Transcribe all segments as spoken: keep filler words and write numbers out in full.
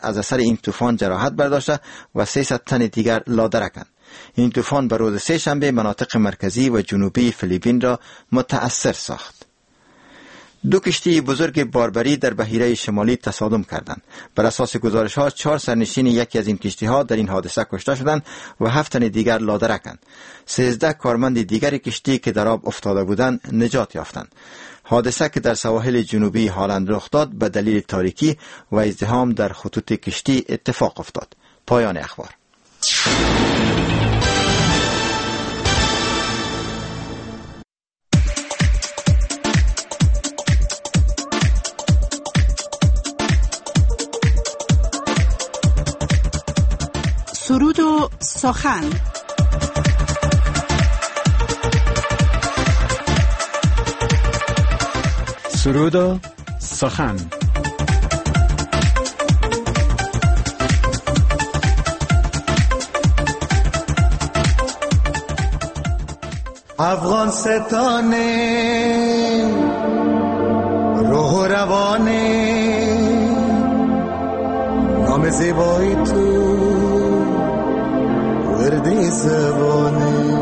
از اثر این طوفان جراحت برداشته و سیصد تن دیگر لادرکند. این طوفان به روز سه شنبه مناطق مرکزی و جنوبی فیلیپین را متأثر ساخت. دو کشتی بزرگ باربری در بحیره شمالی تصادم کردند. بر اساس گزارش ها چهار سرنشین یکی از این کشتی ها در این حادثه کشته شدند و هفت تن دیگر لادرکند. سیزده کارمند دیگر کشتی که در آب افتاده بودند نجات یافتند. حادثه که در سواحل جنوبی هالند رخ داد به دلیل تاریکی و ازدحام در خطوط کشتی اتفاق افتاد. پایان اخبار. سرود و سخن. سرود و سخن. افغان ستانه روح و روانه نام زیبای تو ورد زبانه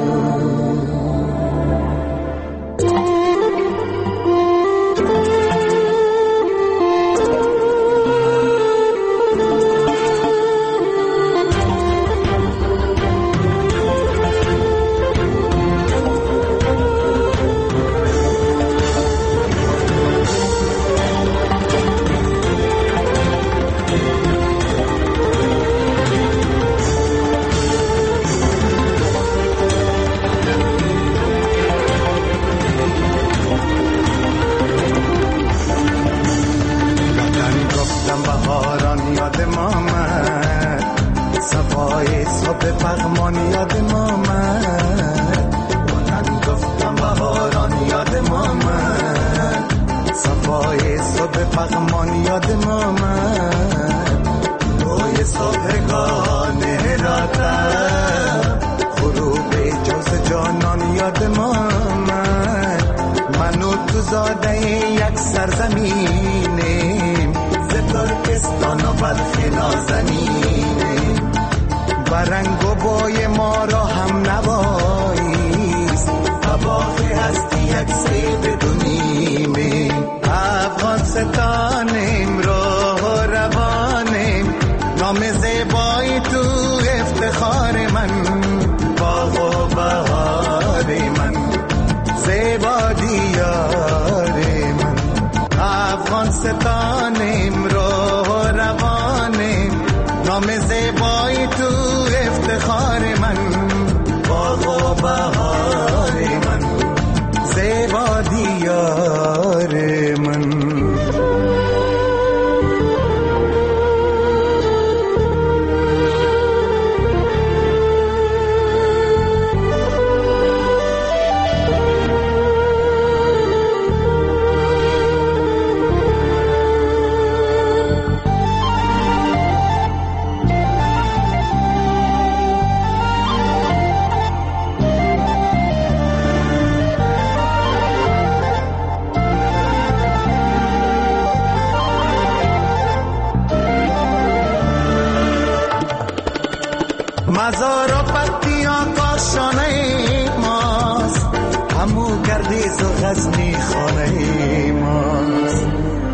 سرزمینیم ز ترکستان و بلخ نازنینیم برنگ و بای ما را هم نواییست و باقی هستی یک سیب دونیمیم افغان ستانیم راه و روانیم نام زیبایی تو افتخار من باغ و بهار من زیبا دیار من افغان ستانیم راه و روانیم نام زیبایی تو افتخار من باغ و بهار من زیبا دیار من مزار و پتیا کاشانه ماست همو گردیز و غزنی خانه ماست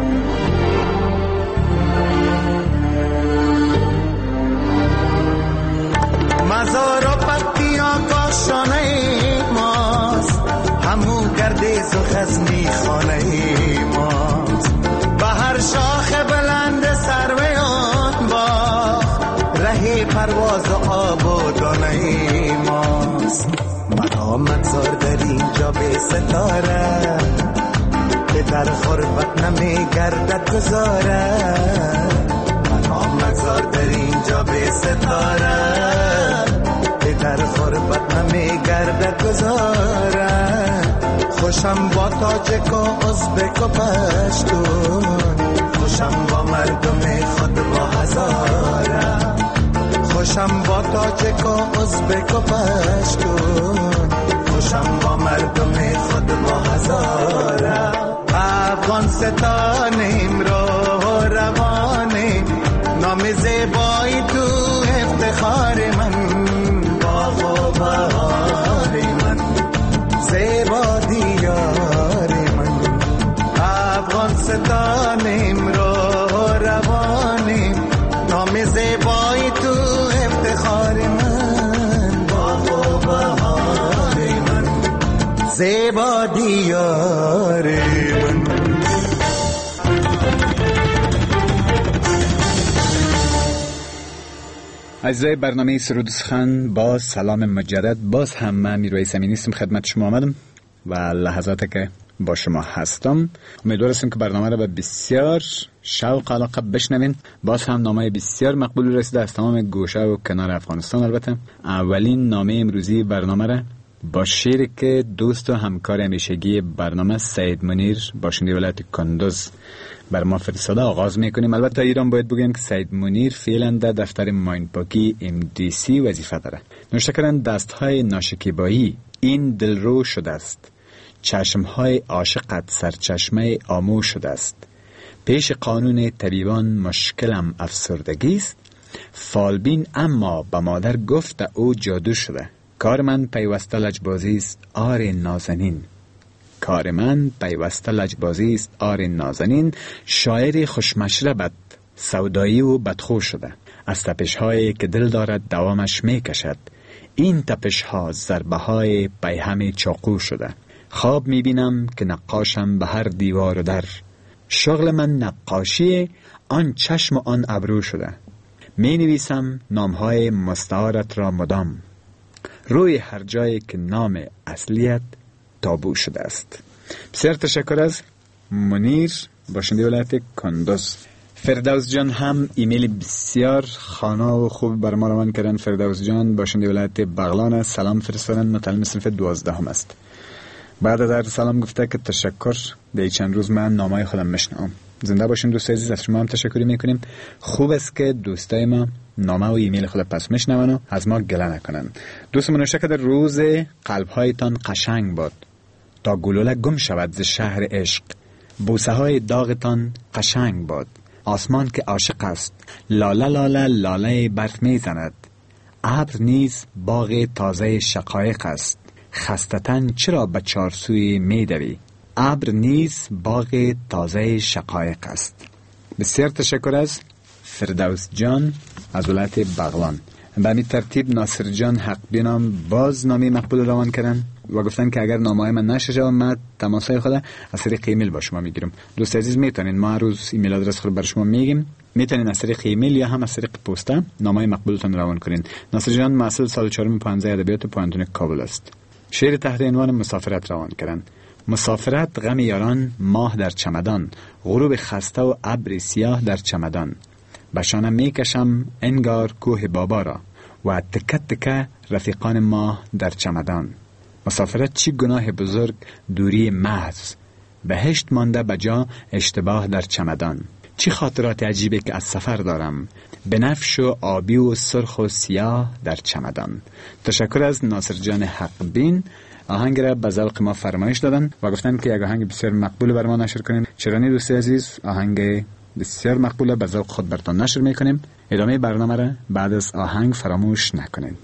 مزار و پتیا کاشانه ماست همو گردیز و غزنی خانه ماست به هر شاخ بلند سروی آن باغ رهی پرواز و آب و دانه ماست من آمدزار در اینجا به ستاره که در خربت نمی گردد گذاره من آمدزار در اینجا به ستاره که در خربت نمی گردد گذاره خوشم با تاجک و ازبک و پشتون خوشم با مردم خود با هزاره خوشم با تاجک و ازبک و پشتون خوشم با مردم خود با هزاره افغان ستانیم راه و روانیم نام زیبایی تو افتخار من، باغ و بهار من، زیبا دیار من، افغانستانیم رو روانیم، نام زیبایی تو افتخار من، باغ و بهار من، زیبا دیار من. عزیزای برنامه سرود سخن، با سلام مجدد. باز هم من میرویس امینی هستم، خدمت شما آمدم و لحظاتی که با شما هستم امیدوار هستم که برنامه را به بسیار شوق علاقه بشنوین. باز هم نامه بسیار مقبول رسیده از تمام گوشه و کنار افغانستان. البته اولین نامه امروزی برنامه را با شعری که دوست و همکار همیشگی برنامه سید منیر باشنده ولایت کندوز بر ما فرستاده آغاز میکنیم. البته ایران باید بگیم که سید منیر فعلا در دفتر ماینپاکی ام دی سی وظیفه داره. نوشته کردن دستهای ناشکیبایی این دلرو شده است، چشمهای عاشقت سرچشمه آمو شده است، پیش قانون طبیبان مشکلم افسردگی است، فالبین اما به مادر گفت او جادو شده، کار من پیوسته لجبازی است آر نازنین، کار من پیوسته لجبازی است آر نازنین، شاعر خوشمشربت سودایی و بدخو شده، از تپش‌هایی که دل دارد دوامش میکشد، این تپش‌ها ضربه‌های پیهم چاقو شده، خواب میبینم که نقاشم به هر دیوار و در، شغل من نقاشی آن چشم و آن ابرو شده، می نویسم نامهای مستعارت را مدام، روی هر جایی که نام اصلیت تابو شده است. بسیار تشکر از منیر باشنده ولایت کندوز. فردوس جان هم ایمیل بسیار خانا و خوب بر ما روان کردن. فردوس جان باشنده ولایت بغلان است، سلام فرستادن، متعلم صنف دوازدهم است. بعد در سلام گفته که تشکر، در چند روز من نامه خودم میشنوم. زنده باشین دوست عزیز، از شما هم تشکری میکنیم. خوب است که دوستای ما نامه و ایمیل خود پس میشنون و از ما گله نکنن. دوست منوشه که در روز قلبهایتان قشنگ باد تا گلوله گم شود ز شهر عشق، بوسه های داغتان قشنگ باد، آسمان که عاشق است لاله لاله لاله برف میزند، ابر نیز باغ تازه شقایق است، خستتن چرا به چارسوی میدوی، ابر نیز باغ تازه شقایق است. بسیار تشکر از فردوس جان از ولایت بغلان. به همین ترتیب ناصر جان حق بینام باز نامی مقبول روان کردن و گفتن که اگر نامه من نشه و من تماسای خود از طریق ایمیل با شما میگیرم. دوست عزیز میتونین، ما هر روز ایمیل آدرس خود بر شما میگیم، میتونین از طریق ایمیل یا هم از طریق پستا نامه مقبولتون روان کنین. ناصر جان مسئول سال چهارم پانزده ادبیات پوهنتون کابل است. شعر تحت عنوان مسافرت روان کردن. مسافرت غم یاران ماه در چمدان، غروب خسته و ابر سیاه در چمدان، بشانم میکشم انگار کوه بابا را و تکه تکه رفیقان ما در چمدان. مسافرت چی گناه بزرگ دوری محض، بهشت مانده بجا اشتباه در چمدان. چی خاطرات عجیبه که از سفر دارم، بنفش و آبی و سرخ و سیاه در چمدان. تشکر از ناصر جان حق بین. آهنگ را به ذوق ما فرمایش دادن و گفتن که یک آهنگ بسیار مقبول بر ما نشر کنیم. چرانی دوست عزیز، آهنگ بسیار مقبوله، به ذوق خود براتون نشر میکنیم. ادامه برنامه را بعد از آهنگ فراموش نکنید.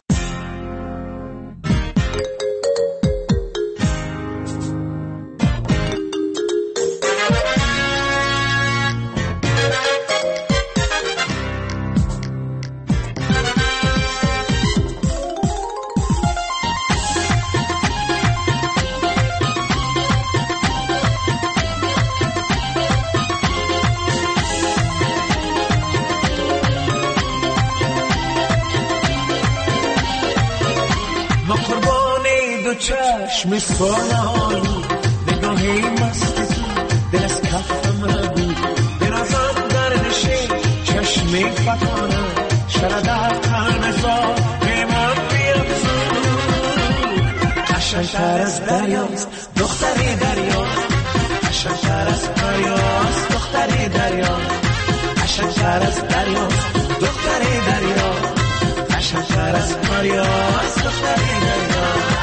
چشم سالان نگاهی مست دل از کف من بود، برازم در نشه چشمی فتانه شردر تنزا به من بیافزود. قشنگتر از دریاست دختری دریاست، قشنگتر از دریاست دختری دریاست، قشنگتر از دریاست دختری دریاست، قشنگتر از دریاست دختری دریاست.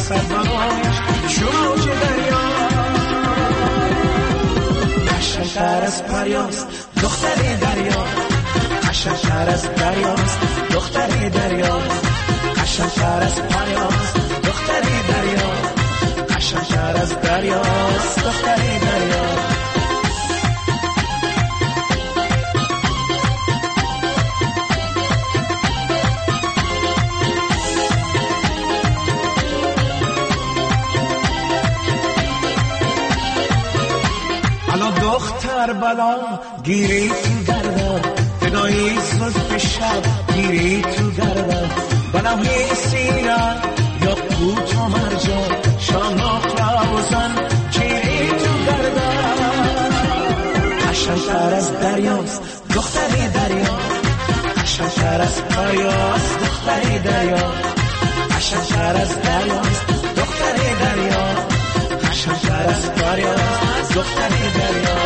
میرسد برایش شوج دریا. قشنگتر از پریاست دختر دریا، قشنگتر از دریاست دختر دریا، قشنگتر از پریاست دختر دریا، قشنگتر از دریاست دختر دریا. دختر بلا گیری تو گردن، فدایی زلف شب گیری تو گردن، بلاهی سیرن یا قوت و مرجان، شاناخ روزن گیری تو گردن. قشنگتر از دریاست دختر دریا، قشنگتر از پریاست دختر دریا، قشنگتر از دریاست دختر دریا، قشنگتر از پریاست دختر دریا.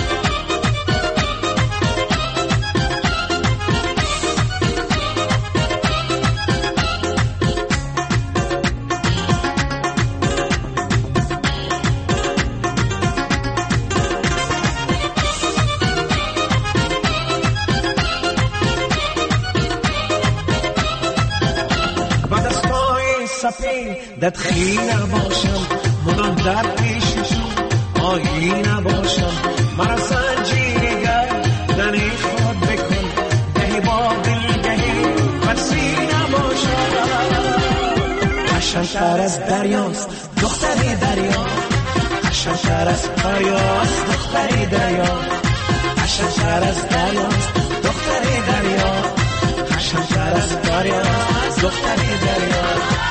دت خیره باشم مدام در پیششون آیینه باشم، مرا زنجیرگر دنی خود بکن دهی با دلگهی فرسینه باشم. قشنگتر از دریاست دختر دریا، قشنگتر از پریاست دختر دریا، قشنگتر از دریاست دختر دریا، قشنگتر از پریاست دختر دریا.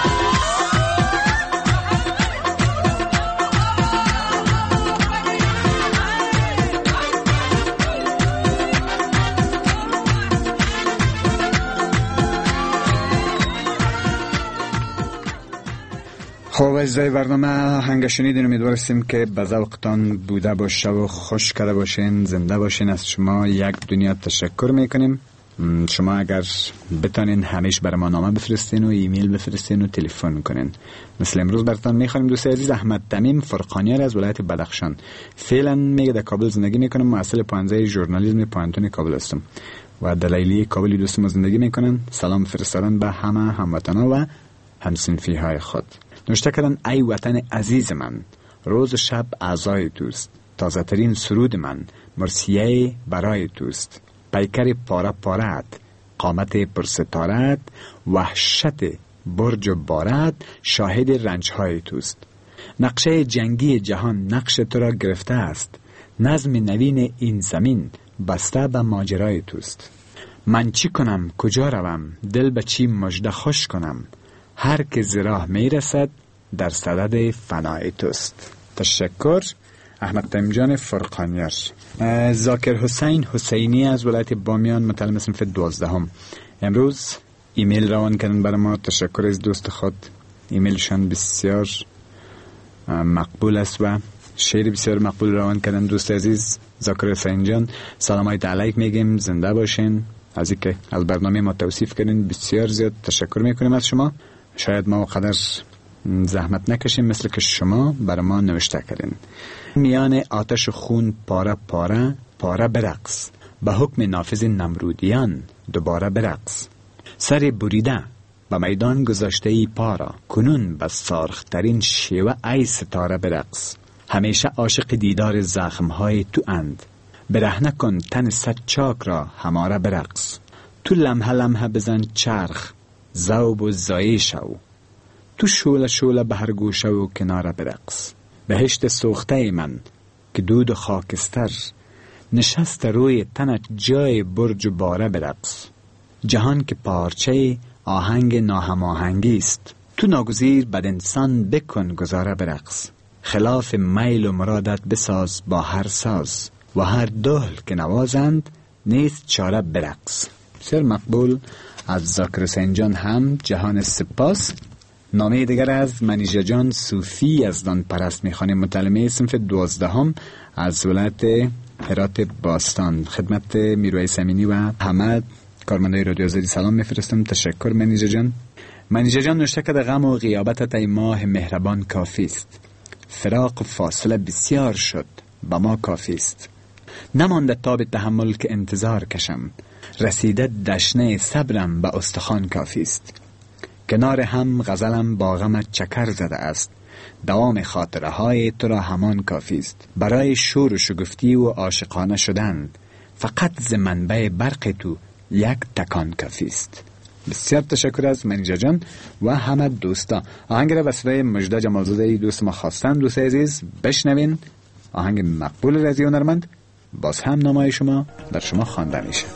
خب عزیزای برنامه هنگ شنیدین، امیدوارستیم که به ذوقتان بوده باشه و خوش کرده باشین، زنده باشین. از شما یک دنیا تشکر میکنیم. شما اگر بتانین همیشه برای ما نامه بفرستین و ایمیل بفرستین و تلفن کنین. مثل امروز براتون میخوانیم دوست عزیز احمد تمیم فرقانیار از ولایت بدخشان، فعلا میگه در کابل زندگی میکنم، محصل پانزده ژورنالیسم پانتون کابل هستم و دلیلی کابلی دوستم زندگی میکنن. سلام فرستادن به همه هموطنا و همسنفی های خود. نوشته کردن ای وطن عزیز من، روز شب اعضای توست، تازه ترین سرود من مرسیه برای توست، پیکر پاره پارت، قامت پرستارت، وحشت برج و بارت شاهد رنج های توست. نقشه جنگی جهان نقش تو را گرفته است، نظم نوین این زمین بسته به ماجرای توست. من چی کنم کجا روم، دل به چی مژده خوش کنم، هر که ز راه می رسد در صدد فنای توست. تشکر احمد تمیم جان فرقانیار. ذاکر حسین حسینی از ولایت بامیان، متعلم صنف دوازدهم، امروز ایمیل روان کردن برای ما. تشکر از دوست خود، ایمیلشان بسیار مقبول است و شعر بسیار مقبول روان کردن. دوست عزیز ذاکر حسین جان سلام علیک میگیم، زنده باشین. از اینکه از برنامه ما توصیف کردین بسیار زیاد تشکر میکنیم از شما. شاید ما قدر زحمت نکشیم مثل که شما برای ما نوشته کردین. میان آتش خون پاره پاره پاره برقص، به حکم نافذ نمرودیان دوباره برقص. سر بریده به میدان گذاشته ای پارا، کنون به سارخترین شیوه ای ستاره برقص. همیشه عاشق دیدار زخمهای تو اند، برهنه کن تن صد چاک را هماره برقص. تو لمحه لمحه بزن چرخ، ذوب و زایی شو، تو شوله شوله به هر گوشه و کناره برقص. بهشت سوخته من که دود و خاکستر، نشست روی تنت جای برج و باره برقص. جهان که پارچه آهنگ ناهماهنگی است، تو ناگزیر بد انسان بکن گذاره برقص. خلاف میل و مرادت بساز با هر ساز، و هر دهل که نوازند نیست چاره برقص. بسیار مقبول از ذاکر حسین جان هم جهان سپاس. نامه دیگر از منیژه جان صوفی از دان پرست میخوانیم، متعلمه صنف دوازدهم از ولایت هرات باستان. خدمت میرویس امینی و حمد کارمندای رادیو آزادی سلام میفرستم. تشکر منیژه جان. منیژه جان نوشته که غم و غیابتت ای ماه مهربان کافی است. فراق و فاصله بسیار شد، با ما کافی است. نمانده تاب تحمل که انتظار کشم، رسیده دشنه صبرم به استخوان کافی است. کنار هم غزلم با غمت چکر زده است، دوام خاطره های تو را همان کافی است. برای شور و شگفتی و عاشقانه شدن فقط ز منبع برق تو یک تکان کافی است. بسیار تشکر از منیژه جان و همه دوستا. آهنگ را وسیله مجده جمالزاده دوست ما خواستن. دوست عزیز بشنوین آهنگ مقبول رضی هنرمند، باز هم نامه شما در شما خوانده میشه.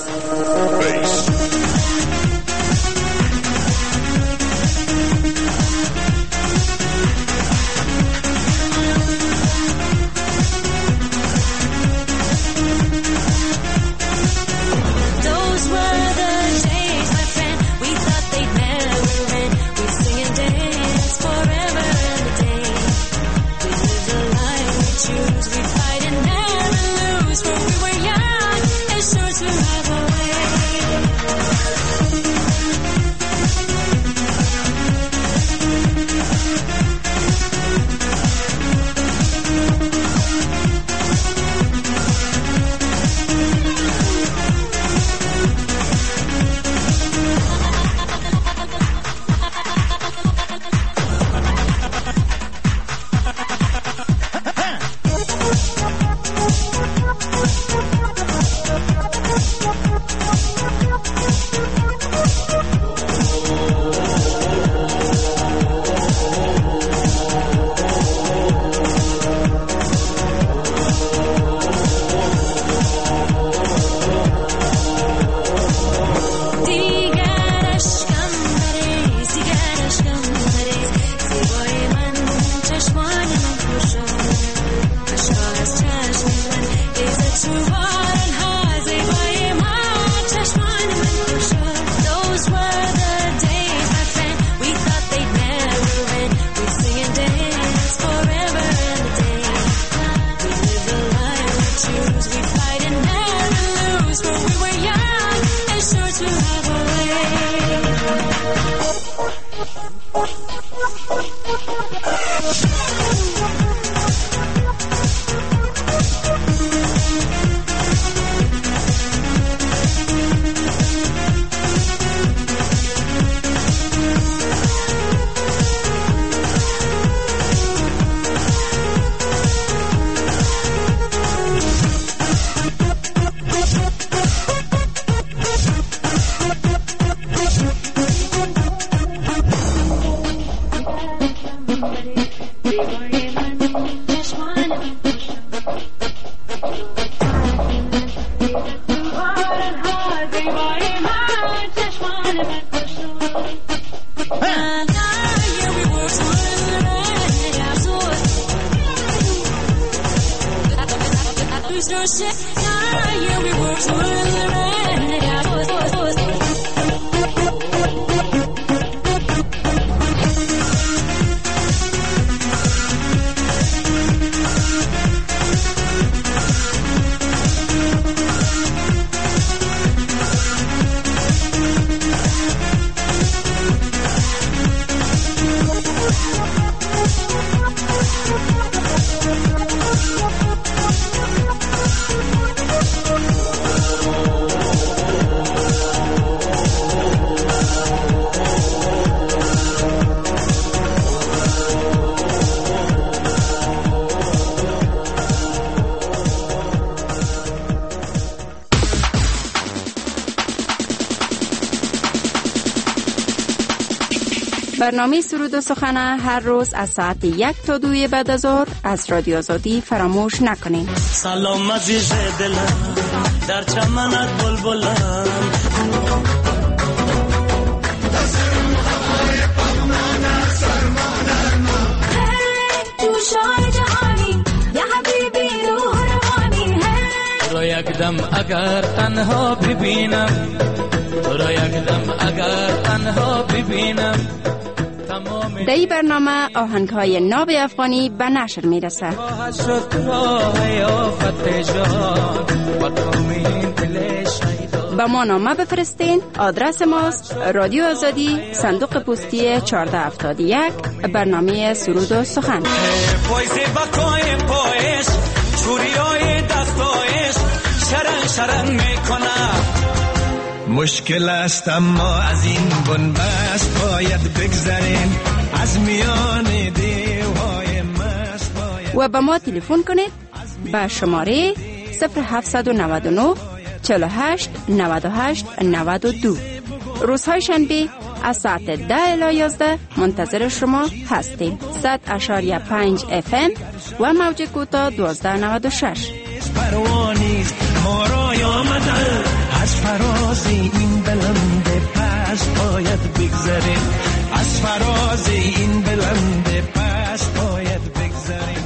برنامه سرود و سخن هر روز از ساعت یک تا دوی بعد از ظهر از رادیو آزادی فراموش نکنید. سلام عزیز دلم در چمنت بلبلم، تو شاه جهانی یا حبیبی روح روانی ہے، رو یک دم اگر تنها ببینم، رو یک دم اگر تنها ببینم. در این برنامه آهنگ‌های ناب افغانی به نشر میرسه. به ما نامه بفرستین. آدرس ماست رادیو آزادی، صندوق پستی چهارده هفتاد و یک، برنامه سرود و سخن. پایز بکای پایش چوریای دستایش شرن شرن میکنه. مشکل است اما از این بنبست باید بگذریم، از میان دیوهای مست باید. و به ما تلفن کنید به شماره صفر هفت نه نه چهل و هشت نود و هشت نود و دو. روزهای شنبه از ساعت ده الی یازده منتظر شما هستیم. صد اشاریه پنج اف ام و موج کوتاه دوازده نود و شش. پروانیست ما رای آمدن، از فراز این بلند پس باید بگذریم، از فراز این بلند پس باید بگذریم.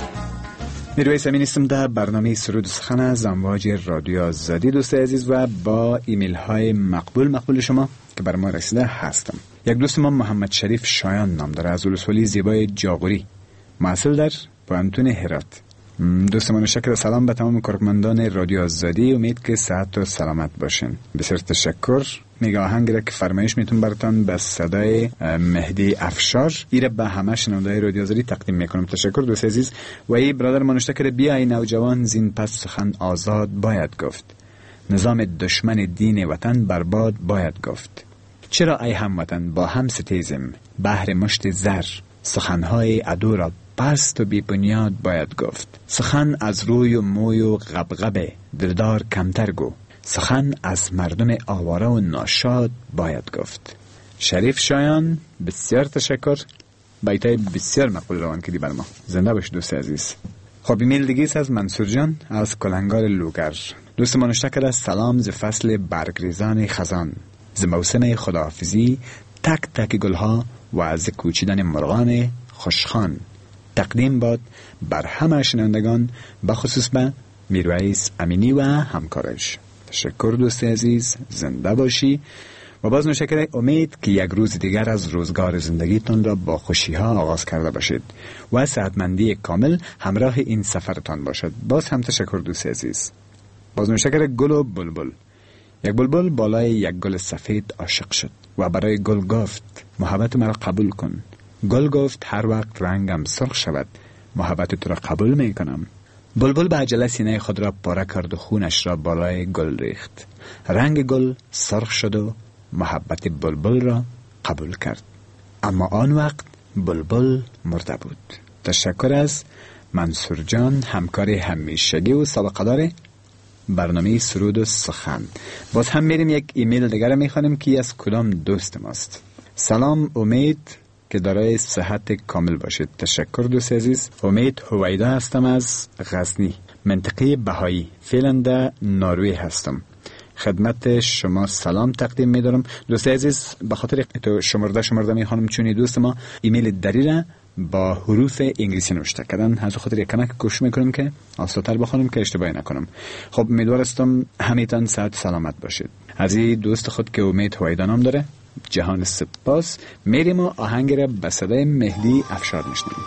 میرویس امین هستم در برنامه سرود و سخن از امواج رادیو آزادی. دوست عزیز و با ایمیل های مقبول مقبول شما که بر ما رسیده هستم. یک دوست ما محمد شریف شایان نام داره، از ولسوالی زیبای جاغوری، محصل در پانتون هرات. دوست ما شکر سلام به تمام کارمندان رادیو آزادی، امید که صحت و سلامت باشین. بسیار تشکر. میگه آهنگی را که فرمایش میتون براتون به صدای مهدی افشار ایره به همه شنونده‌های رادیو آزادی تقدیم میکنم. تشکر دوست عزیز. و ای برادر ما نوشته کرده بیا ای نوجوان زین پس سخن آزاد باید گفت، نظام دشمن دین وطن برباد باید گفت. چرا ای هموطن با هم ستیزم بهر مشت زر، سخنهای عدو را پست و بی بنیاد باید گفت. سخن از روی و موی و غبغبه دلدار کمتر گو، سخن از مردم آواره و ناشاد باید گفت. شریف شایان بسیار تشکر، بیتای بسیار مقبول روان کردی بر ما. زنده باش دوست عزیز. خب ایمیل دیگه از منصور جان از کلنگار لوگر. دوست ما نوشته کرده سلام ز فصل برگریزان خزان، ز موسم خداحافظی تک تک گلها و از کوچیدن مرغان خوشخوان. تقدیم باد بر همه شنوندگان، بخصوص به میرویس امینی و همکارش. تشکر دوست عزیز، زنده باشی. و باز نوشته امید که یک روز دیگر از روزگار زندگیتون را با خوشی ها آغاز کرده باشید و صحتمندی کامل همراه این سفرتان باشد. باز هم تشکر دوست عزیز. باز نوشته گل و بلبل. یک بلبل بالای یک گل سفید عاشق شد و برای گل گفت محبت مرا قبول کن. گل گفت هر وقت رنگم سرخ شود محبت تو را قبول می کنم. بلبل به عجله سینه خود را پاره کرد و خونش را بالای گل ریخت. رنگ گل سرخ شد و محبت بلبل را قبول کرد، اما آن وقت بلبل مرده بود. تشکر از منصور جان، همکار همیشگی و سابقه‌دار برنامه سرود و سخن. باز هم میریم یک ایمیل دیگر را میخوانیم که از کدام دوست ماست. سلام، امید که دارای صحت کامل باشید. تشکر دوست عزیز. امید هویدا هستم از غزنی، منطقه بهایی، فعلا در نروژ هستم. خدمت شما سلام تقدیم می‌دارم دوست عزیز. به خاطر تو شمرده شمرده می‌خوام چون دوست ما ایمیل دری را با حروف انگلیسی نوشته کردن، از خاطر یک کمک کوشش می‌کنم که آسان‌تر بخونم که اشتباهی نکنم. خب امیدوارم همیتان صحت سلامت باشید. از این دوست خود که امید هویدا نام داره جهان سپاس. میریم و آهنگ را به صدای مهدی افشار میشنویم.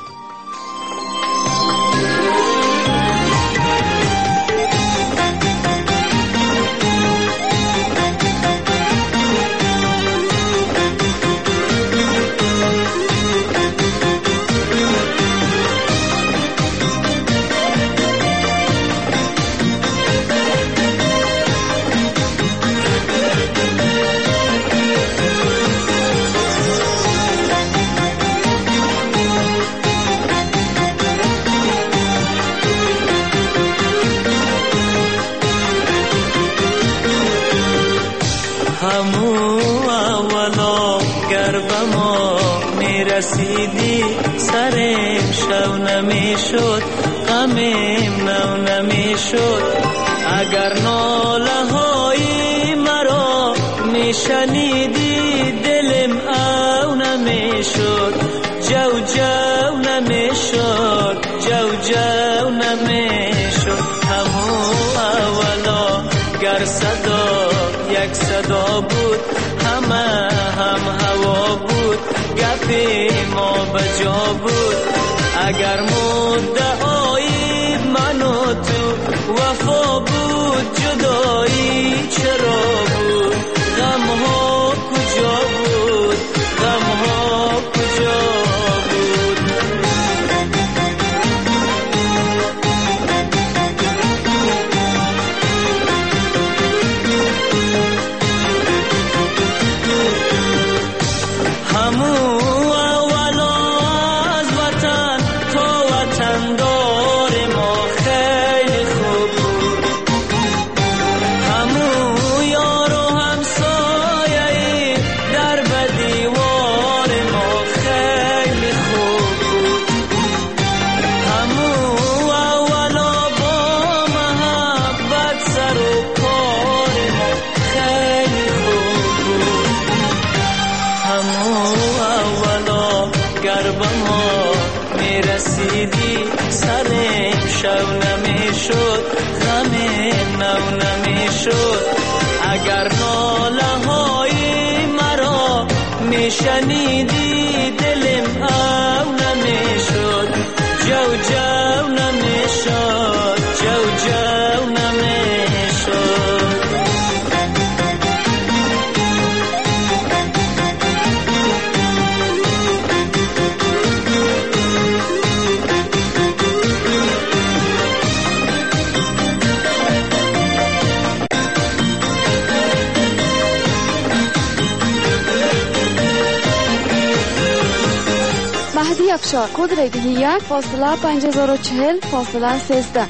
رسیدی سرم شو نمیشد، غمم نو نمیشد. اگر ناله های مرا میشنیدی دلم او نمیشد، جو جو نمیشد، جو جو نمیشد. همو اولا گر صدا یک صدا بود، همه هم هوا بود، گپی ما بجا بود. اگر مدعای من و تو وفا بود، جدایی چرا بیافشار. کد رگی یک فاصله پنج هزار و چهل فاصله سیزده.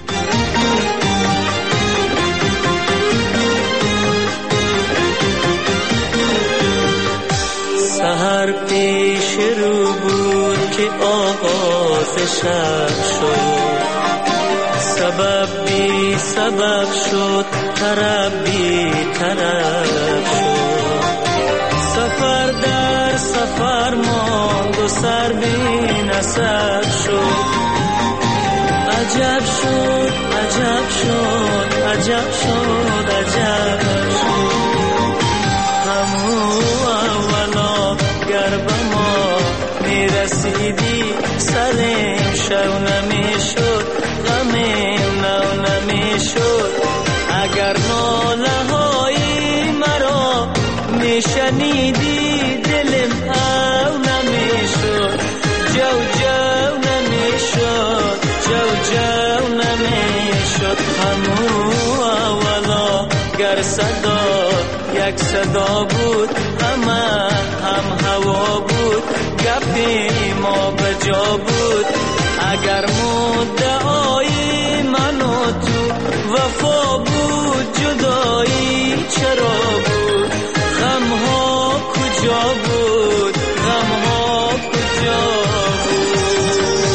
سحر پیش رو بود که آغاز شب شد، سبب بی سبب شد، طرب بی طرب شد. سفر در سفر ماند و سر بی نسب شد. عجب شد عجب شد عجب شد عجب شد. همو اولا گر به ما میرسیدی سرم شو نمیشد، غمم نو نمیشد. اگر ناله های مرا میشنیدی دلم او نمیشد، جو جو نمیشد، جو جو نمیشد. همو اولا گر صدا یک صدا بود، همه هم هوا بود، گپی ما به جا بود. اگر مدعای من و تو وفا بود، جدایی چرا بود؟ غم ها کجا بود؟ غم ها کجا بود؟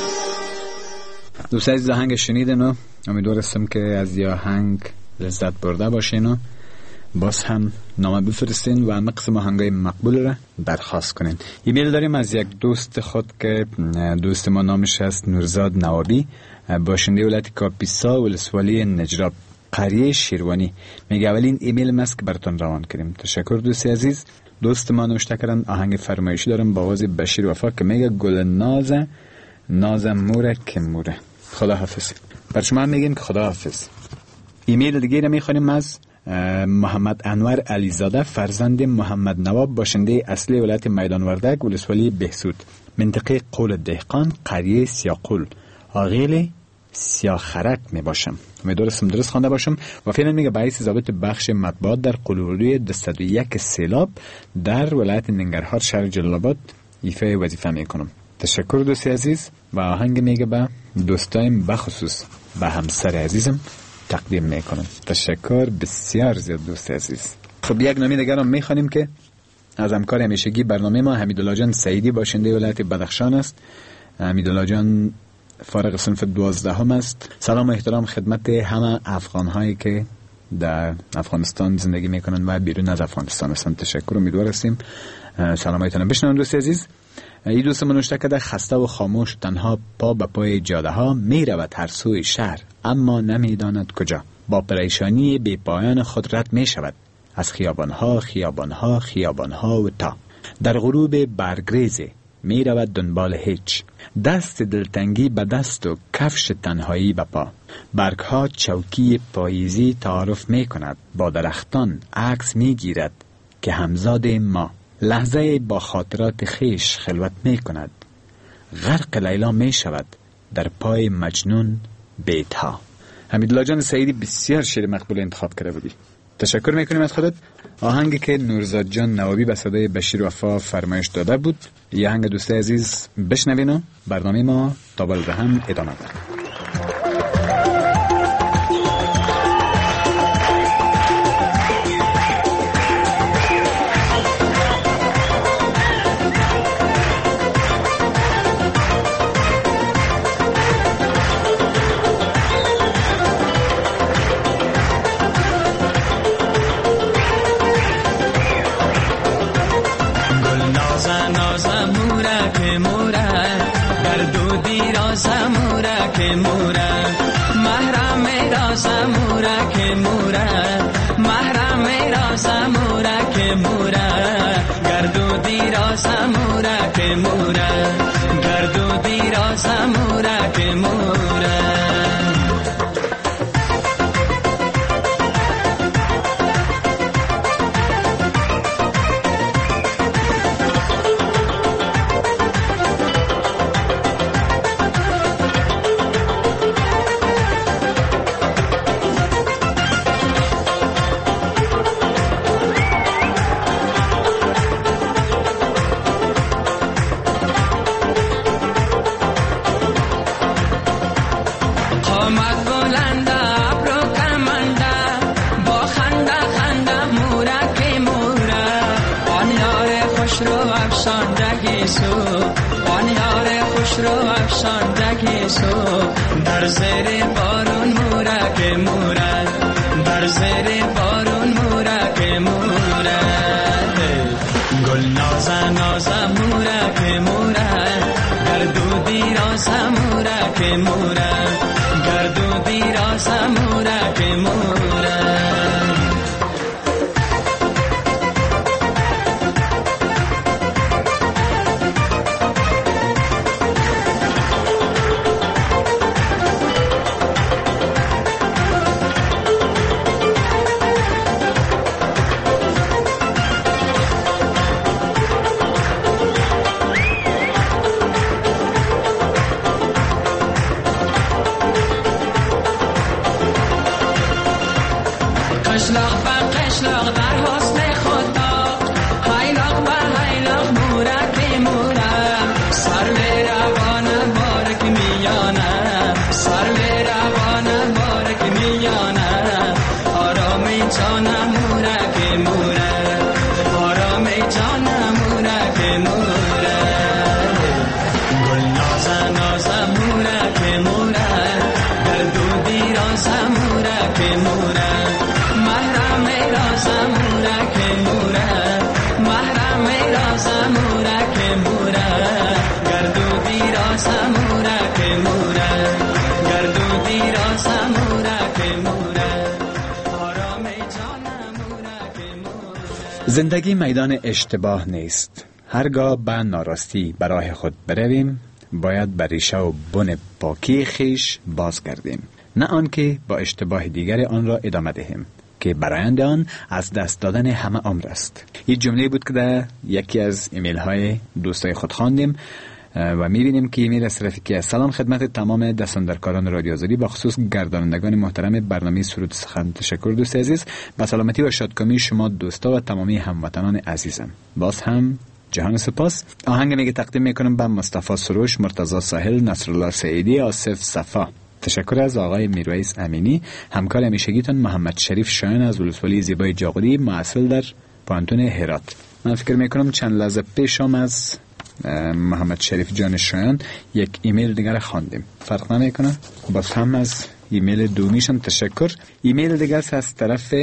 دوست عزیز آهنگ شنیدن و امیدوارستم که از این آهنگ لذت برده باشین و باز هم نامه بفرستین و همه قسم آهنگای مقبول را درخواست کنین. ایمیل داریم از یک دوست خود که دوست ما نامش است نورزاد نوابی، باشنده ولایت کاپیسا ولسوالی نجراب قریه شیروانی. میگه اولین ایمیل ماست که براتون روان کردیم. تشکر دوستی عزیز. دوست ما نوشته کردن آهنگ فرمایشی دارم با آواز بشیر وفا که میگه گل ناز ناز موره که موره. خدا حافظ. بر شما میگیم که خدا حافظ. ایمیل دیگه را میخوانیم از محمد انور علیزاده فرزند محمد نواب باشنده اصلی ولایت میدان وردک ولسوالی بهسود منطقه قول دهقان قریه سیاقول آقیل سیاخرک می باشم. امیدوارم درست خوانده باشم. و فعلا میگه باعث ضابط بخش مطبوعات در قلوری دویست و یک سیلاب در ولایت ننگرهار شهر جلال آباد ایفای وظیفه میکنم. تشکر دوستی عزیز. و آهنگ میگه به دوستایم بخصوص به همسر عزیزم تقدیم میکنم. تشکر بسیار زیاد دوست عزیز. خب یک نامه دیگر هم میخوانیم که از همکار همیشگی برنامه ما حمیدالله جان سعیدی باشنده ولایت بدخشان است. حمیدالله جان فارغ صنف دوازدهم است. سلام و احترام خدمت همه افغان هایی که در افغانستان زندگی میکنن و بیرون از افغانستان هستند. تشکر. امیدوار هستیم سلامایتان بشنون دوست عزیز. این دوست من نوشته کرده خسته و خاموش تنها پا به پای جاده ها می رود هر سوی شهر، اما نمی داند کجا. با پریشانی بی پایان خود رد می شود از خیابان ها خیابان ها خیابان ها و تا در غروب برگریز می رود دنبال هیچ. دست دلتنگی به دست و کفش تنهایی به پا. برگ ها چوکی پاییزی تعارف می کند، با درختان عکس می گیرد که همزاد ما. لحظه با خاطرات خیش خلوت می کند، غرق لیلا می شود در پای مجنون بیتها. حمیدالله جان سعیدی بسیار شعر مقبول انتخاب کرده بودی. تشکر میکنیم از خودت. آهنگی که نورزاد جان نوابی به صدای بشیر وفا فرمایش داده بود، یه آهنگ دوست عزیز بشنوین و برنامه ما تا بل هم ادامه دارد. آمد بلنده ابرو کمنده با خنده خنده مورک موره آن یار خوش رو افشاندگی سو آن یار خوش رو افشاندگی سو در زیر بارون مورک موره در زیر بارون مورک موره گل نازه نازه مورک موره گردو دیرازه مورک موره گردو دیرازه مورک موره قشلاق به قشلاق در حسن خدا هیلاق به هیلاق مورک موره سر به روان بارک میانه سر به روان بارک میانه آرام جانم مورک موره آرام جانم مورک موره گل نازه نازه مورک موره در دو دیرازه مورک موره محرم رازم مورک موره محرم رازم مورک موره گردو دیرازم مورک موره گردو دیرازم مورک موره آرام جانم مورک موره. زندگی میدان اشتباه نیست. هرگاه به ناراستی برای خود برویم باید بر ریشه و بن پاکی خیش بازگردیم، نه آنکه با اشتباه دیگر آن را ادامه دهیم که برآیند آن از دست دادن همه عمر است. این جمله بود که در یکی از ایمیل های دوستای خود خواندیم و میبینیم که ایمیل از طرفی که سلام خدمت تمام دستاندرکاران رادیو آزادی، با خصوص گردانندگان محترم برنامه سرود سخن. تشکر دوست عزیز. با سلامتی و شادکامی شما دوستا و تمامی هموطنان عزیزم. باز هم جهان سپاس. آهنگ میگه تقدیم میکنم به مصطفی سروش، مرتضی ساحل، نصرالله سعیدی، آصف صفا. تشکر از آقای میرویس امینی، همکار همیشگیتان محمد شریف شایان از ولسوالی زیبای جاغوری، محصل در پانتون هرات. من فکر میکنم چند لحظه پیشم از محمد شریف جان شایان یک ایمیل دیگر خواندیم، فرق نمیکنه. باز هم از ایمیل دومیشم تشکر. ایمیل دیگر از طرف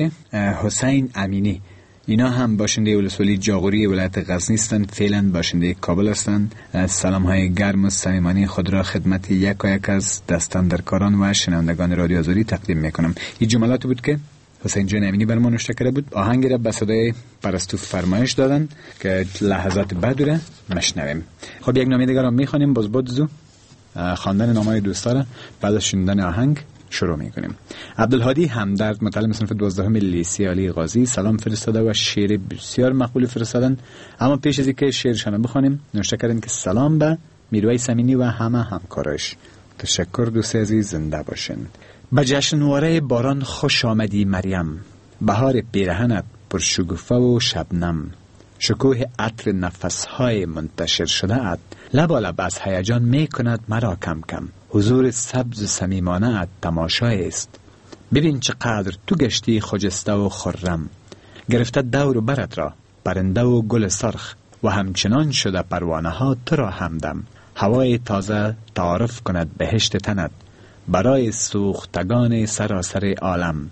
حسین امینی، اینا هم باشنده ولسوالی جاغوری ولایت غزنی هستند، فعلا باشنده کابل هستند. سلام های گرم و صمیمانه خود را خدمت یک و یک از دستاندرکاران و شنوندگان رادیو آزادی تقدیم میکنم. این جملاتی بود که حسین جان امینی بر ما نوشته کرده بود. آهنگی را به صدای پرستو فرمایش دادن که لحظات بعد را مشنویم. خب یک نامه دیگر را میخوانیم، باز بود زو خواندن نامه‌های دوستا را بعد از شنیدن آهنگ شروع میکنیم. عبدالهادی همدرد، متعلم صنف دوازدهم لیسه علی غازی، سلام فرستاده و شعر بسیار مقبول فرستادن. اما پیش از اینکه شعرشان رو بخونیم نوشته کردن که سلام به میرویس امینی و همه همکارش. تشکر دوست عزیز، زنده باشین. به جشنواره باران خوش آمدی مریم، بهار پیرهنت پر شکوفه و شبنم، شکوه عطر نفسهای منتشر شده ات، لبالب از هیجان می کند مرا کم کم، حضور سبز و صمیمانه ات تماشای است. ببین چقدر تو گشتی خجسته و خرم، گرفته دور و برت را پرنده و گل سرخ، و همچنان شده پروانه ها تو را همدم. هوای تازه تعارف کند بهشت تنت، برای سوختگان سراسر عالم.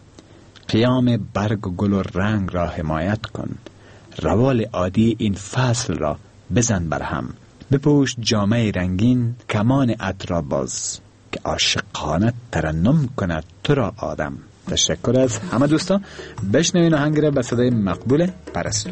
قیام برگ و گل و رنگ را حمایت کن، روال عادی این فصل را بزن برهم. بپوش جامه رنگین کمان عطر باز، که عاشقانه ترنم کند تو را آدم. تشکر از همه دوستان. بشنوین آهنگ را به صدای مقبول پرستو.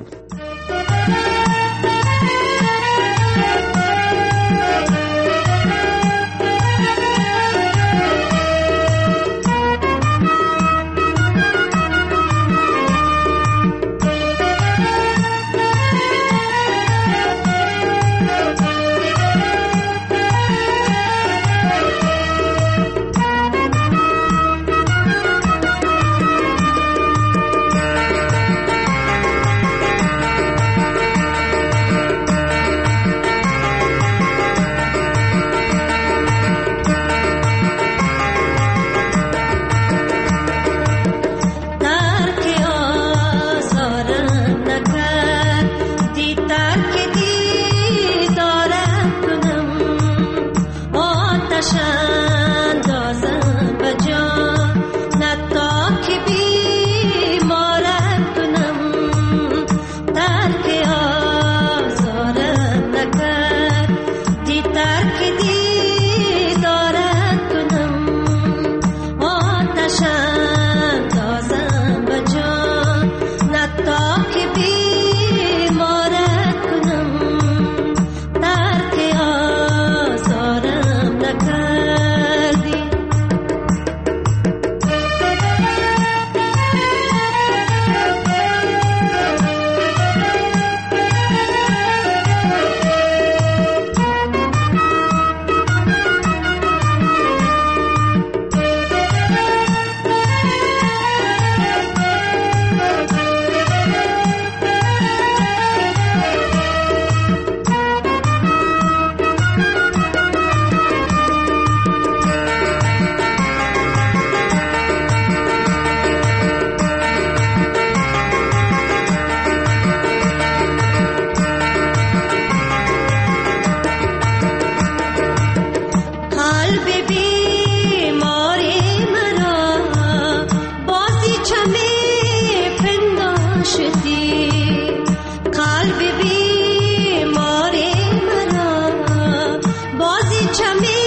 قلب بیمار مرا بازی چمه پنداشتی قلب بیمار مرا بازی چمه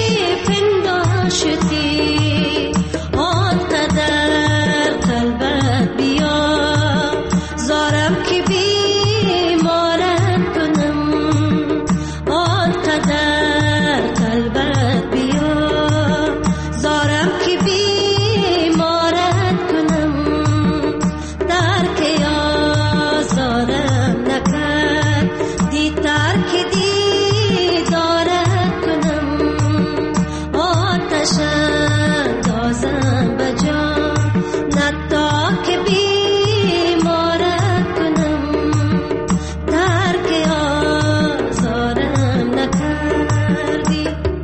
پنداشتی آنقدر قلبت بیا زارم که بیمارت کنم آنقدر قلبت بیا زارم که بیمارت کنم درک آزارم نکرد دی ترک دیدارت کنم آتش اندازم بجا نتا که بیمارت کنم درک آزارم نکردی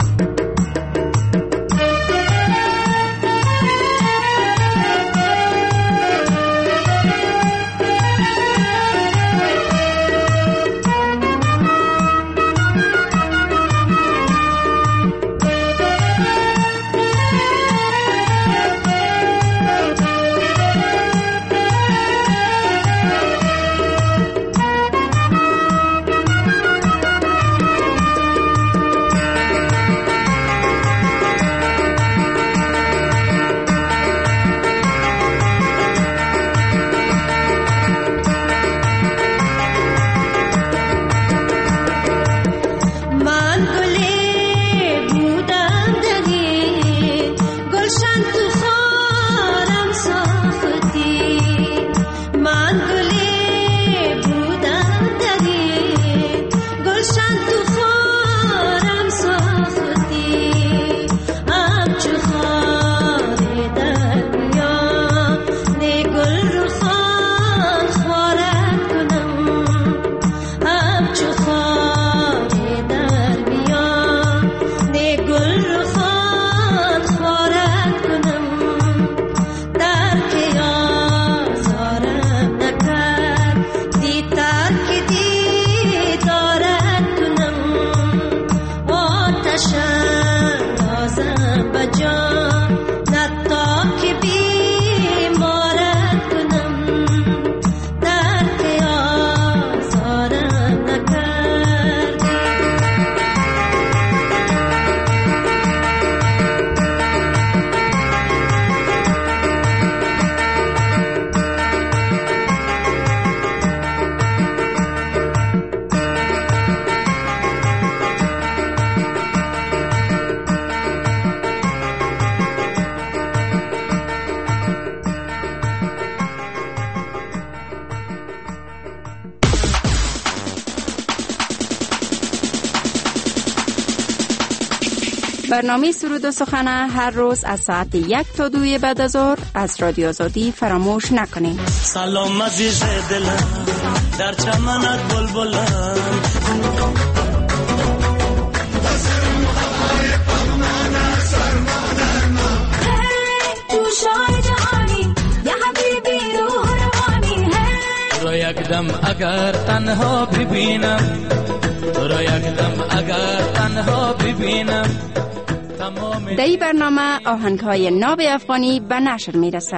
من گلی بودم دلی گلشن تو خارم ساختی من گلی بودم دلی گلشن تو خارم ساختی همچو خار در بیا نه گل رو خان خوارت کنم همچو خار در بیا نه گل رو خان خوارت کنم درک آزارم نکرد دی ترک دیدارت کنم آتش اندازم بجا نتا که بیمارت کنم درک آزارم نکردی برنامه سرود و سخن هر روز از ساعت یک تا دوی بعد از ظهر از رادیو آزادی فراموش نکنید. سلام عزیز دلم در چمنت بلبلم تو شای جهانی یا حبیبی روح روانی ہے تو را یک دم اگر تنها ببینم تو را یک دم اگر تنها ببینم در این برنامه آهنگ‌های ناب افغانی به نشر می‌رسد.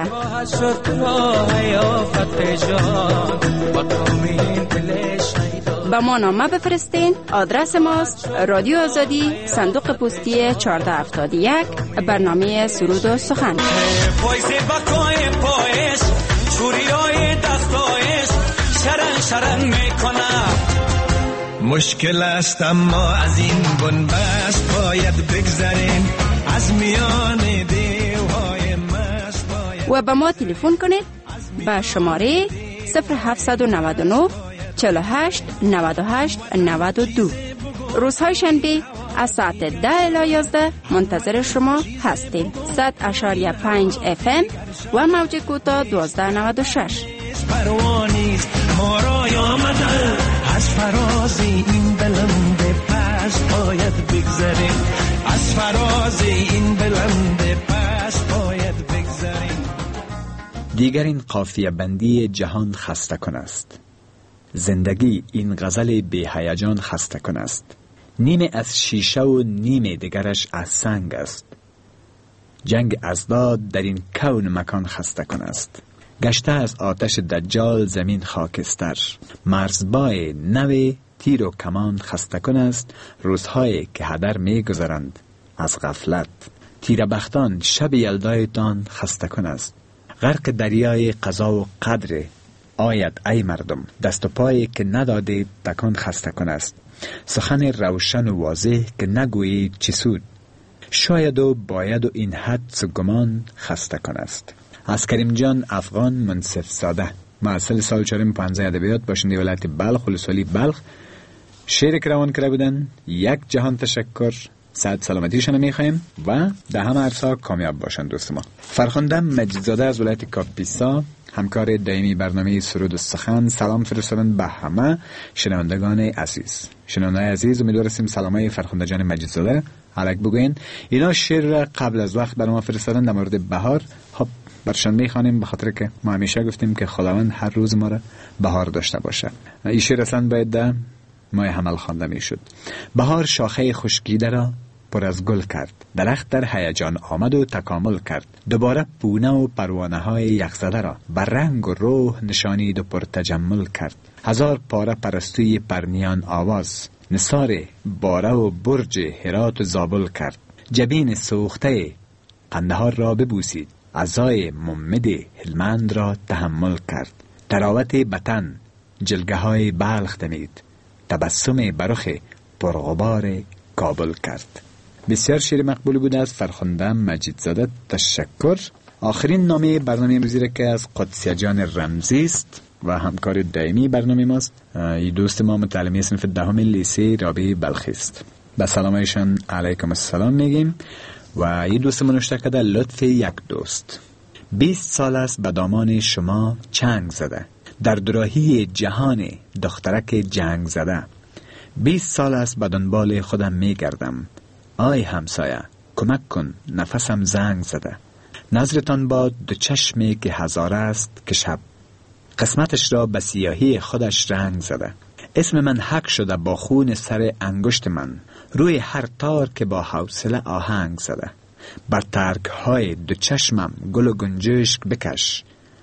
با ما نامه بفرستین. آدرس ماست رادیو آزادی، صندوق پستی چهارده هفتاد و یک، برنامه سرود و سخن. مشکل است اما از این بنبست باید بگذریم از میان دیوهای مست باید و به ما تلفن کنید به شماره صفر هفتصد و نود و نه چهل و هشت نود و هشت نود و دو. روزهای شنبه از ساعت ده الی یازده منتظر شما هستیم. صد اشاریه پنج اف ام و موج کوتاه دوازده نود و شش. پروانیست ما رای آمده از فراز این بلند پست باید بگذریم از فراز این بلند پست باید بگذریم. دیگر این قافیه بندی جهان خسته کن است. زندگی این غزل بی هیجان خسته کن است. نیمه از شیشه و نیمه دیگرش از سنگ است. جنگ ازداد در این کون مکان خسته کن است. گشته از آتش دجال زمین خاکستر، مرزبای نوی تیر و کمان خسته کن است. روزهایی که هدر می گذرند از غفلت، تیر بختان شب یلدایتان خسته کن است. غرق دریای قضا و قدر آید ای مردم، دست و پایی که ندادید تکان خسته کن است. سخن روشن و واضح که نگویید چی سود، شاید و باید و این حد و گمان خسته کن است. از کریم جان افغان منصف زاده، محصل سال چهارم پانزده ادبیات، باشنده ولایت بلخ، ولسوالی بلخ، شعر که روان کرده بودن. یک جهان تشکر، صحت سلامتیشان میخوایم و در همه عرصه کامیاب باشن دوست ما. فرخنده مجیدزاده از ولایت کاپیسا، همکار دائمی برنامه سرود و سخن، سلام فرستادن به همه شنوندگان عزیز. شنوندگان عزیز، امیدواریم سلامای فرخنده جان مجیدزاده الک بگوین. اینا شعر قبل از وقت برای ما فرستادن در مورد بهار. خب برشان میخوانیم، به خاطر که ما همیشه گفتیم که خداوند هر روز ما را بهار داشته باشه. این شعر اصلا باید در ماه حمل خوانده میشد. بهار شاخه خشکیده را پر از گل کرد، درخت در هیجان آمد و تکامل کرد. دوباره پونه و پروانه های یخزده را بر رنگ و روح نشانید و پر تجمل کرد. هزار پاره پرستوی پرنیان آواز، نثار باره و برج هرات و زابل کرد. جبین سوخته قندهار را ببوسید، عزای ممد هلمند را تحمل کرد. تراوت بطن جلگه های بلخ دمید، تبسم برخ پرغبار کابل کرد. بسیار شعر مقبول بوده از فرخنده مجیدزاده، تشکر. آخرین نامه برنامه امروزی را که از قدسیه جان رمزی است و همکار دائمی برنامه ماست، این دوست ما متعلمی صنف دهم لیسه رابعه بلخی است. به سلامایشان علیکم السلام میگیم و این دوست ما نوشته کرده: لطف یک دوست، بیست سال است به دامان شما چنگ زده، در دوراهی جهان دخترک جنگ زده. بیست سال است به دنبال خودم میگردم، آی همسایه کمک کن نفسم زنگ زده. نظرتان باد دو چشمی که هزار است که شب، قسمتش را به سیاهی خودش رنگ زده. اسم من حک شده با خون سر انگشت من، روی هر تار که با حوصله آهنگ زده. بر ترک های دو چشمم گل و گنجشک بکش،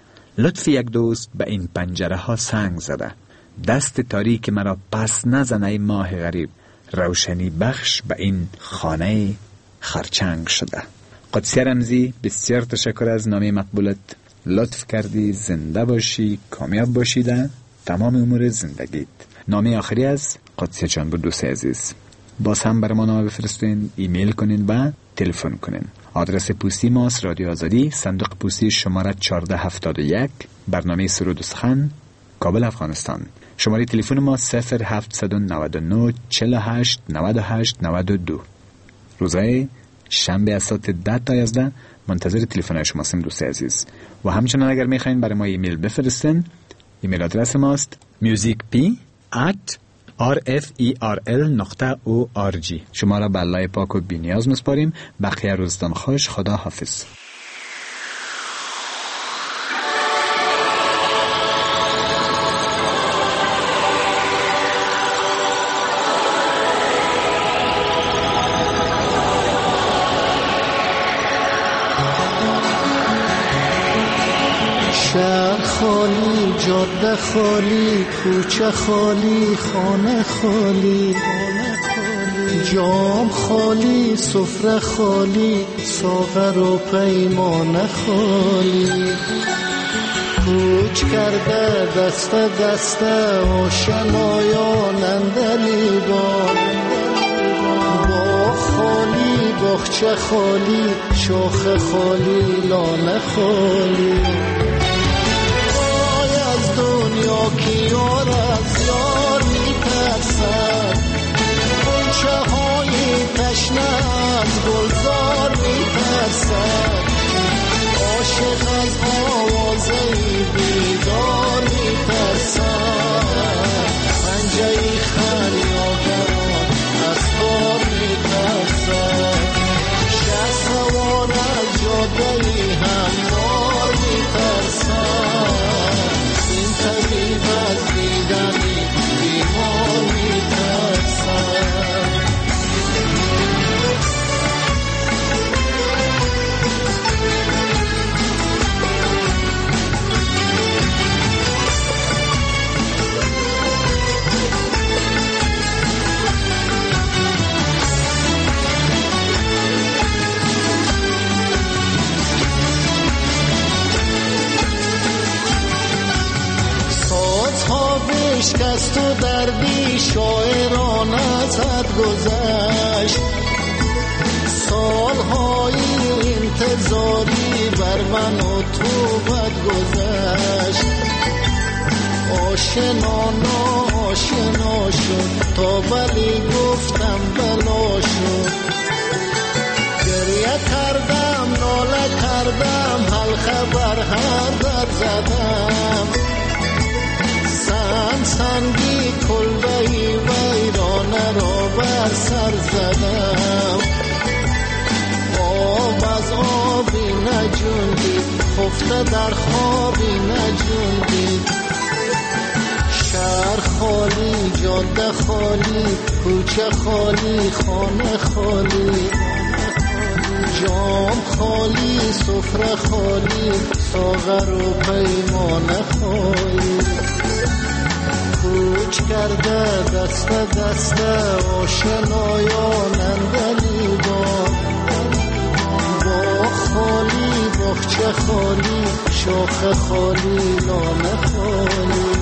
لطف یک دوست به این پنجره ها سنگ زده. دست تاریک مرا پس نزنه ای ماه غریب، روشنی بخش به این خانه خرچنگ شده. قدسیه رمزی، بسیار تشکر از نامه مقبولت. لطف کردی، زنده باشی، کامیاب باشی در تمام امور زندگیت. نامه آخری از قدسیه جان بود دوست عزیز. باز هم برای ما نامه بفرستین، ایمیل کنین و تلفن کنین. آدرس پستی ماست رادیو آزادی، صندوق پستی شماره چهارده هفتاد و یک، برنامه سرود و سخن، کابل افغانستان. شماره تلفن ما صفر هفت نه نه چهل و هشت نود و هشت نود و دو. روزهای شنبه از ساعت ده تا یازده منتظر تلفن شما هستیم دوست عزیز. و همچنان اگر میخواین برای ما ایمیل بفرستین، ایمیل آدرس ماست musicp at rferl نقطه او آر جی. شما را به الله پاک و بی‌نیاز میسپاریم. بقیه روزتان خوش. خدا حافظ. شهر خالی، جاده خالی، کوچه خالی، خانه خالی، جام خالی، سفره خالی، ساغر و پیمانه خالی. کوچ کرده دسته دسته آشنایان اندلی بان، باغ خالی، باغچه خالی، شاخه خالی، لانه خالی. دنیا کی یار از یار میترسد، غنچه های تشنه از گلزار میترسد، عاشق از آوازه بیدار میترسد، پنجه خریاگران از کار میترسد، شه سوار از جاده هموار میترسد، طبیب از دیدن بیمار میترسد. عشق از تو دردی شاعران از حد گذشت، سالهای انتظاری بر من و تو بد گذشت. آشنا ناشنا شد تا ولی گفتم بلا شد. گریه کردم ناله کردم حلقه بر هر در زدم، سنگ سنگی کلبه ویرانه را بر سر زدم. آب از آبی نجوندید، خفته در خوابی نجوندید. شهر خالی، جاده خالی، کوچه خالی، خانه خالی، جام خالی، سفره خالی، ساغر و پیمانه خالی. کوچ کرده دست دست آشنایان اندلیبان، باغ خالی، باغچه خالی، شاخه خالی، لانه خالی.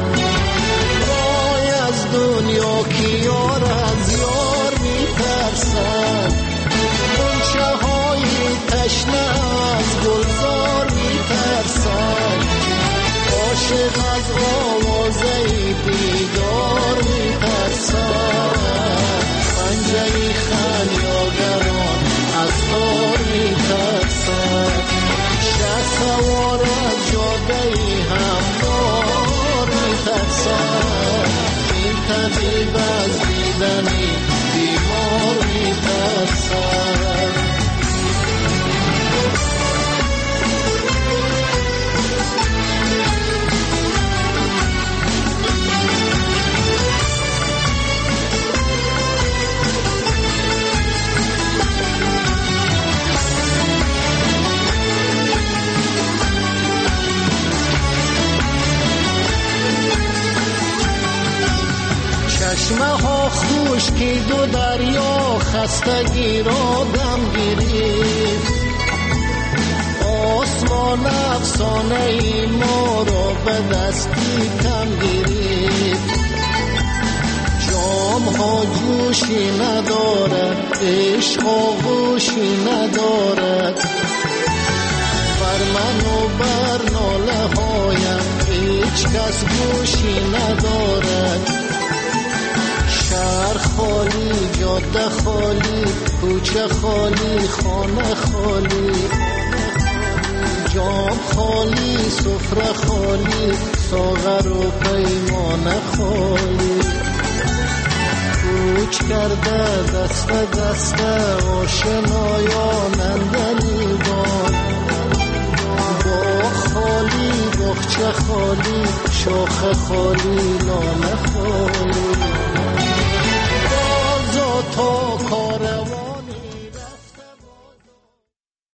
وای از دنیا که یار از یار می ترسد، غنچه های تشنه از گلزار می ترسد. عاشق از آوازه بیدار می ترسد، پنجه خمیازگران از دار می ترسد. شه سوار از جاده هموار می ترسد، این طبیب از دیدنی بیمار می ترسد. چشمه ها خشکی دو دریا خستگی را دم گیرید. آسمان افسانه ای ما را به دستی کم گیرید. جام ها جوشی ندارد، عشق آغوشی ندارد. بر من و بر ناله هایم هیچ کس گوشی ندارد. شهر خالی، جاده خالی، کوچه خالی، خانه خالی، جام خالی، سفره خالی، ساغر و پیمانه خالی. کوچ کرده دست دست آشنایان اندلیبان، باغ خالی، باغچه خالی، شاخه خالی، لانه خالی.